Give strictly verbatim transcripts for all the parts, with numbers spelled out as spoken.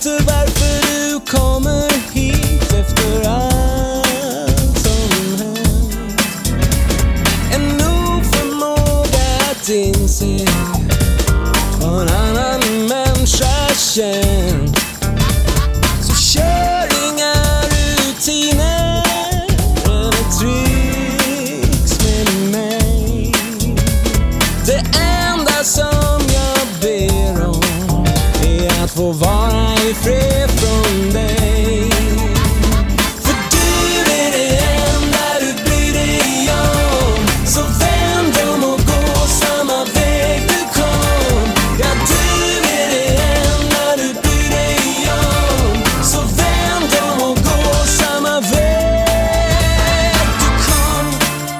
inte varför du kommer hit efter allt som hänt. En oförmåga att inse vad en annan människa känt. Så kör inga rutiner eller tricks med mig. Det enda som jag ber om är att få vara i fred från dig. För du är det enda du bryr dig om. Så vänd om och gå samma väg du kom. Ja, du är det enda du bryr dig om. Så vänd om och gå samma väg du kom.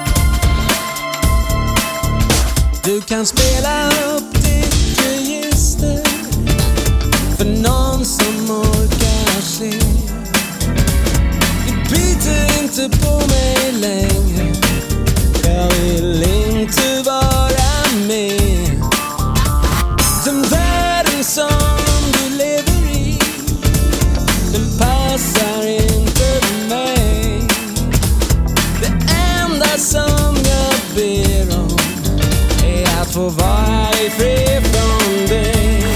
Du kan spela upp ditt register för någon som orkar se. Du biter inte på mig längre. Jag vill inte vara med. Den världen som du lever i, den passar inte mig. Det enda som jag ber om är att få vara i fred från dig.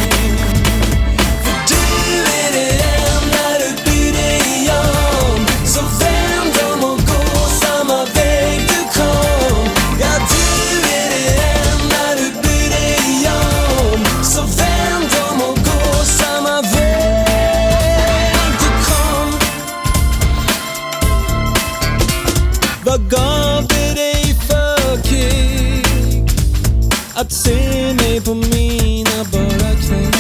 Vad gav det dig för kick att se mig på mina bara knän?